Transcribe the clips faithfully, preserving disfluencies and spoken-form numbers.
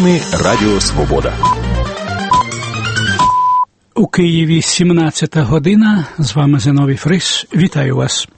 Новини Радіо Свобода. У Києві сімнадцята година. З вами Зиновій Фрис. Вітаю вас.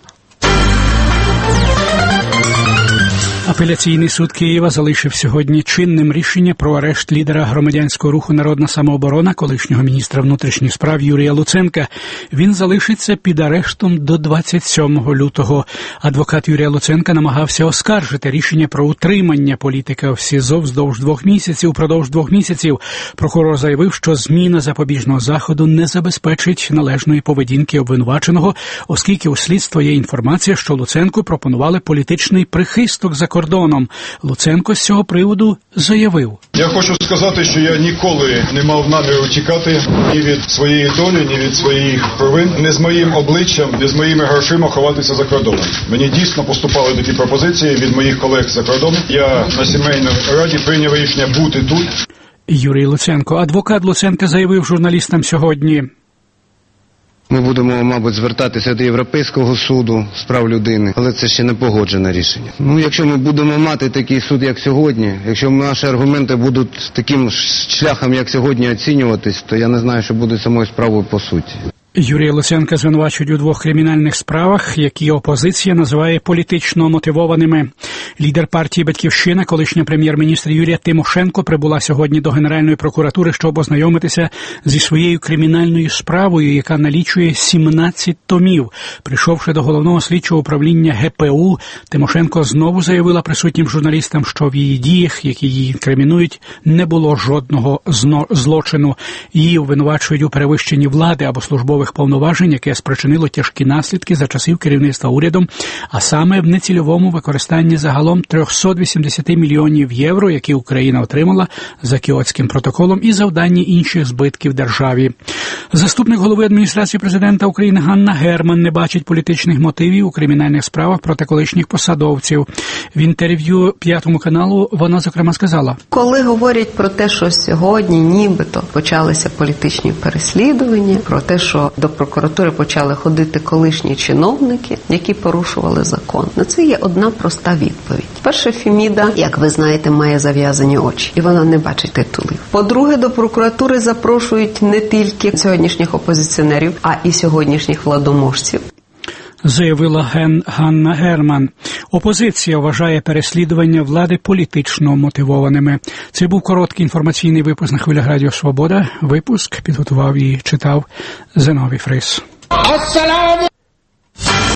Апеляційний суд Києва залишив сьогодні чинним рішення про арешт лідера громадянського руху «Народна самооборона», колишнього міністра внутрішніх справ Юрія Луценка. Він залишиться під арештом до двадцять сьомого лютого. Адвокат Юрія Луценка намагався оскаржити рішення про утримання політика в СІЗО вздовж двох місяців. Упродовж двох місяців прокурор заявив, що зміна запобіжного заходу не забезпечить належної поведінки обвинуваченого, оскільки у слідства є інформація, що Луценку пропонували політичний прихисток за кордоном. Луценко з цього приводу заявив: Я хочу сказати, що я ніколи не мав наміру тікати ні від своєї долі, ні від своїх провин, не з моїм обличчям, не з моїми грошима ховатися за кордоном. Мені дійсно поступали такі пропозиції від моїх колег за кордоном. Я на сімейній раді прийняв рішення бути тут. Юрій Луценко. Адвокат Луценка заявив журналістам сьогодні: Ми будемо, мабуть, звертатися до Європейського суду з прав людини, але це ще не погоджене рішення. Ну, якщо ми будемо мати такий суд, як сьогодні, якщо наші аргументи будуть таким шляхом, як сьогодні, оцінюватись, то я не знаю, що буде самою справою по суті. Юрія Луценка звинувачують у двох кримінальних справах, які опозиція називає політично мотивованими. Лідер партії «Батьківщина», колишня прем'єр-міністр Юлія Тимошенко, прибула сьогодні до Генеральної прокуратури, щоб ознайомитися зі своєю кримінальною справою, яка налічує сімнадцять томів. Прийшовши до головного слідчого управління ге пе у, Тимошенко знову заявила присутнім журналістам, що в її діях, які її інкримінують, не було жодного злочину. Її обвинувачують у перевищенні влади або службових повноважень, яке спричинило тяжкі наслідки за часів керівництва урядом, а саме в нецільовому використанні загалом триста вісімдесят мільйонів євро, які Україна отримала за Кіотським протоколом, і завдання інших збитків державі. Заступник голови адміністрації президента України Ганна Герман не бачить політичних мотивів у кримінальних справах проти колишніх посадовців. В інтерв'ю П'ятому каналу вона, зокрема, сказала: Коли говорять про те, що сьогодні нібито почалися політичні переслідування, про те, що до прокуратури почали ходити колишні чиновники, які порушували закон, на це є одна проста відповідь. Перше, Феміда, як ви знаєте, має зав'язані очі, і вона не бачить титулів. По-друге, до прокуратури запрошують не тільки сьогоднішніх опозиціонерів, а і сьогоднішніх владоможців. Заявила Ген Ганна Герман. Опозиція вважає переслідування влади політично мотивованими. Це був короткий інформаційний випуск на хвилях Радіо Свобода. Випуск підготував і читав Зиновій Фрис.